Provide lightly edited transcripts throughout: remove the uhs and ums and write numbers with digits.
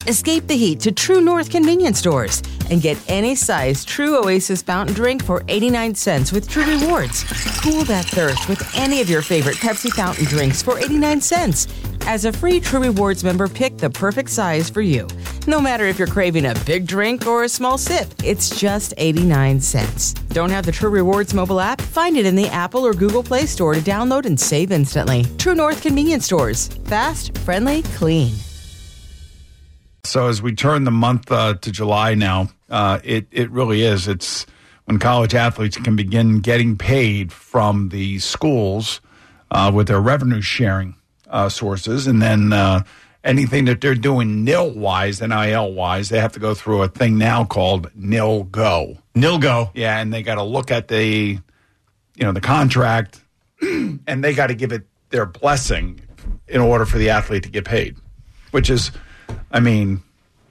Escape the heat to True North convenience stores and get any size True Oasis fountain drink for 89 cents with True Rewards. Cool that thirst with any of your favorite Pepsi fountain drinks for 89 cents. As a free True Rewards member, pick the perfect size for you. No matter if you're craving a big drink or a small sip, it's just 89 cents. Don't have the True Rewards mobile app? Find it in the Apple or Google Play Store to download and save instantly. True North convenience stores. Fast, friendly, clean. So as we turn the month to July now, it really is. It's when college athletes can begin getting paid from the schools with their revenue sharing sources. And then anything that they're doing NIL-wise, NIL-wise, they have to go through a thing now called NIL-GO. NIL-GO. Yeah, and they got to look at the contract, and they got to give it their blessing in order for the athlete to get paid, which is, I mean,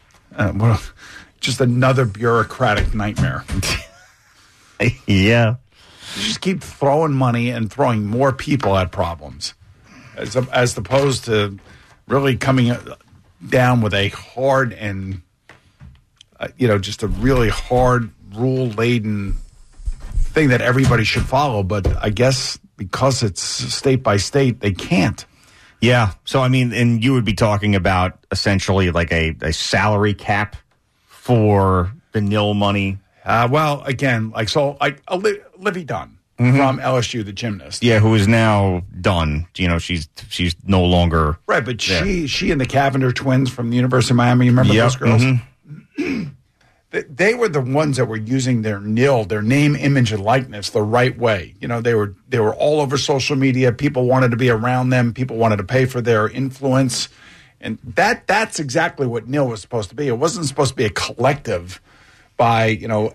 just another bureaucratic nightmare. Yeah. You just keep throwing money and throwing more people at problems as opposed to really coming down with a hard and, just a really hard, rule-laden thing that everybody should follow. But I guess because it's state by state, they can't. Yeah. So, I mean, and you would be talking about essentially like a salary cap for the NIL money. Well, again, Livy Dunn from LSU, the gymnast. Yeah, who is now done. She's no longer. Right, but she and the Cavender twins from the University of Miami, you remember those girls? Mm-hmm. They were the ones that were using their NIL, their name, image, and likeness the right way. They were all over social media. People wanted to be around them. People wanted to pay for their influence. And that's exactly what NIL was supposed to be. It wasn't supposed to be a collective by,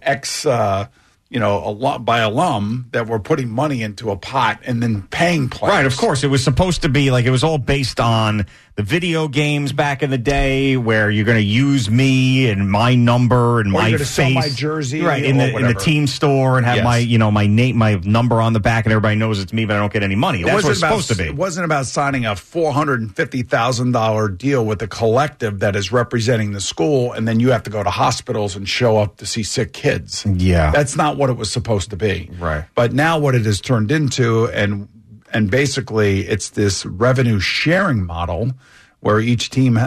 by alum that were putting money into a pot and then paying players. Right, of course. It was supposed to be it was all based on the video games back in the day where you're going to use me and my number and my face. Sell my jersey. Right, in the team store and have my name, my number on the back, and everybody knows it's me, but I don't get any money. That's what it's supposed to be. It wasn't about signing a $450,000 deal with a collective that is representing the school, and then you have to go to hospitals and show up to see sick kids. Yeah. That's not what it was supposed to be. Right. But now what it has turned into, and basically it's this revenue sharing model where each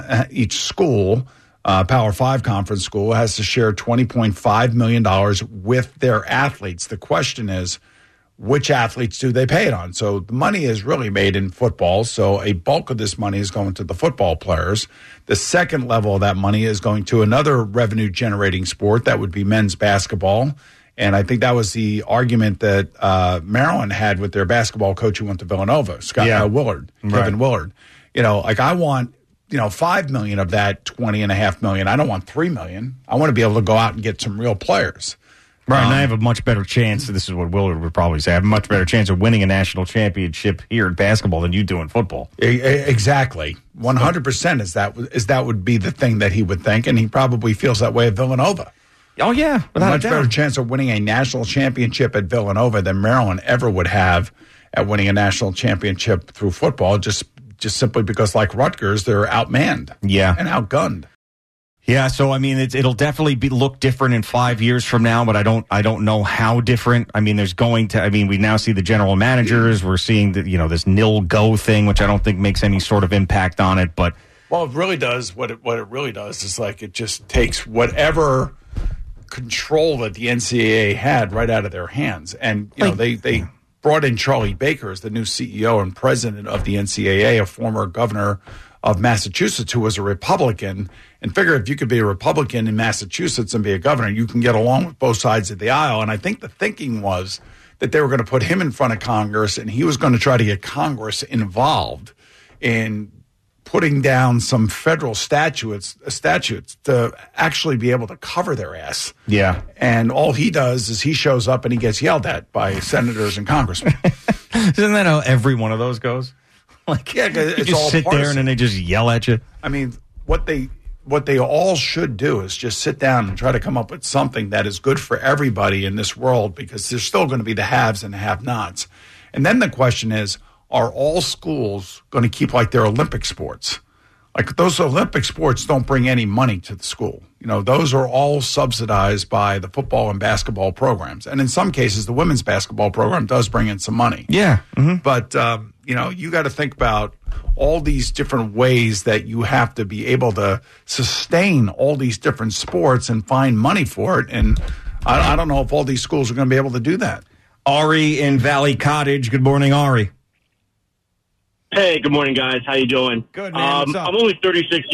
school, Power 5 conference school, has to share $20.5 million with their athletes. The question is, which athletes do they pay it on? So the money is really made in football. So a bulk of this money is going to the football players. The second level of that money is going to another revenue generating sport. That would be men's basketball. And I think that was the argument that Maryland had with their basketball coach who went to Villanova, Willard, Kevin Willard. I want, $5 million of that $20.5 million. I don't want $3 million. I want to be able to go out and get some real players. Right, and I have a much better chance, this is what Willard would probably say, I have a much better chance of winning a national championship here in basketball than you do in football. Exactly. 100% is that would be the thing that he would think, and he probably feels that way at Villanova. Oh, yeah. A much better chance of winning a national championship at Villanova than Maryland ever would have at winning a national championship through football, just simply because, like Rutgers, they're outmanned and outgunned. Yeah, so I mean, it'll definitely look different in 5 years from now, but I don't know how different. I mean, we now see the general managers. We're seeing this NIL-GO thing, which I don't think makes any sort of impact on it. But it really does. What it really does is it just takes whatever control that the NCAA had right out of their hands, and they brought in Charlie Baker as the new CEO and president of the NCAA, a former governor of Massachusetts who was a Republican, and figure if you could be a Republican in Massachusetts and be a governor, you can get along with both sides of the aisle. And I think the thinking was that they were going to put him in front of Congress, and he was going to try to get Congress involved in putting down some federal statutes to actually be able to cover their ass. Yeah. And all he does is he shows up and he gets yelled at by senators and congressmen. Isn't that how every one of those goes? It's you just all sit partisan. there and then they just yell at you. I mean, what they all should do is just sit down and try to come up with something that is good for everybody in this world, because there's still going to be the haves and the have-nots. And then the question is, are all schools going to keep their Olympic sports? like those Olympic sports don't bring any money to the school. You know, those are all subsidized by the football and basketball programs. And in some cases, the women's basketball program does bring in some money. Yeah. Mm-hmm. But, you know, you got to think about all these different ways that you have to be able to sustain all these different sports and find money for it. And I don't know if all these schools are going to be able to do that. Ari in Valley Cottage. Good morning, Ari. Hey, good morning, guys. How you doing? Good, man. What's up? I'm only 36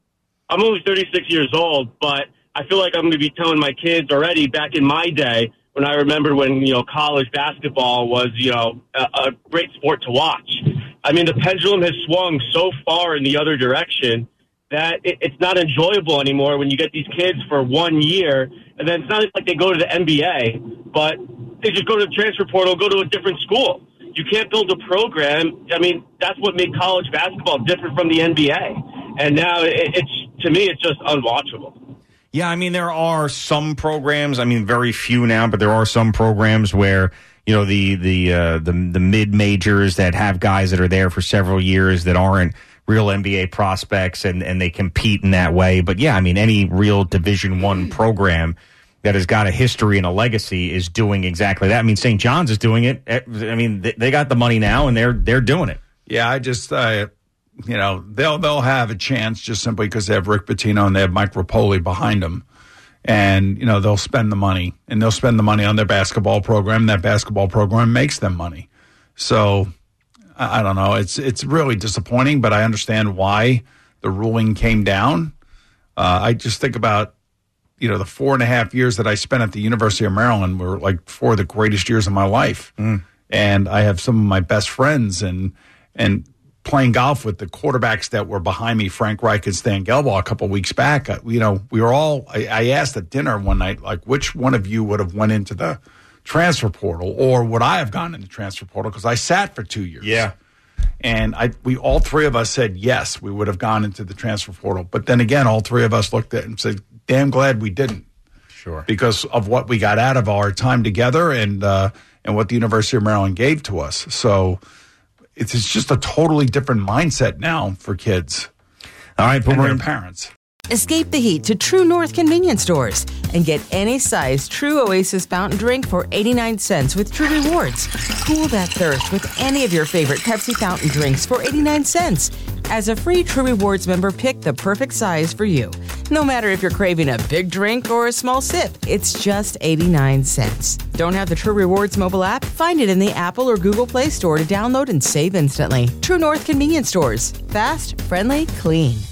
years old, but I feel like I'm going to be telling my kids already back in my day when I remember when, you know, college basketball was, you know, a great sport to watch. I mean, the pendulum has swung so far in the other direction that it's not enjoyable anymore when you get these kids for 1 year, and then it's not like they go to the NBA, but they just go to the transfer portal, go to a different school. You can't build a program. I mean, that's what made college basketball different from the NBA. And now to me, it's just unwatchable. Yeah, I mean, there are some programs, I mean, very few now, but there are some programs where, you know, the mid-majors that have guys that are there for several years that aren't real NBA prospects and they compete in that way. But yeah, I mean, any real Division I program that has got a history and a legacy is doing exactly that. I mean, St. John's is doing it. I mean, they got the money now, and they're doing it. Yeah, I just, you know, they'll have a chance just simply because they have Rick Pitino and they have Mike Rapoli behind them. And, you know, they'll spend the money, and they'll spend the money on their basketball program. That basketball program makes them money. So, I don't know. It's really disappointing, but I understand why the ruling came down. I just think about, you know, the 4.5 years that I spent at the University of Maryland were like 4 of the greatest years of my life. And I have some of my best friends and playing golf with the quarterbacks that were behind me, Frank Reich and Stan Gelbaugh, a couple of weeks back. You know, we were all, I asked at dinner one night, like, which one of you would have went into the transfer portal, or would I have gone in the transfer portal? Because I sat for 2 years. Yeah. And we all three of us said yes, we would have gone into the transfer portal. But then again, all three of us looked at it and said, damn glad we didn't. Sure. Because of what we got out of our time together and what the University of Maryland gave to us. So it's just a totally different mindset now for kids. All right, and their parents. Escape the heat to True North convenience stores and get any size True Oasis fountain drink for 89 cents with True Rewards. Cool that thirst with any of your favorite Pepsi fountain drinks for 89 cents. As a free True Rewards member, pick the perfect size for you. No matter if you're craving a big drink or a small sip, it's just 89 cents. Don't have the True Rewards mobile app? Find it in the Apple or Google Play Store to download and save instantly. True North convenience stores. Fast, friendly, clean.